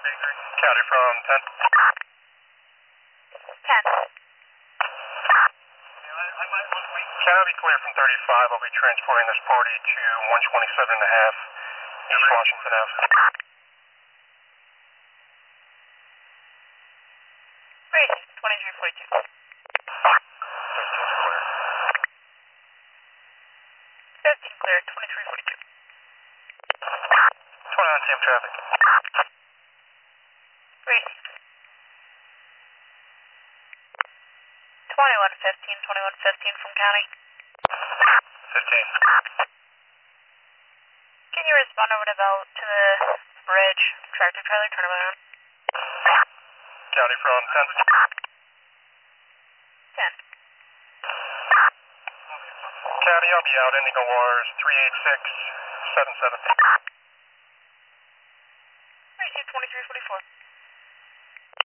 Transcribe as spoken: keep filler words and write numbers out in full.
County from ten. ten. County clear from thirty-five. I'll be transporting this party to one twenty-seven and a half East Washington Avenue. Wait, twenty-three forty-two. fifteen's clear. fifteen clear, twenty-three forty-two. twenty-nine same traffic. Wait. twenty-one fifteen, twenty-one fifteen from county. fifteen. Can you respond over to Bell to the bridge tractor trailer, turn around? County from ten. ten. County, I'll be out ending O Rs three eight six seven seven. Three two twenty-three forty-four.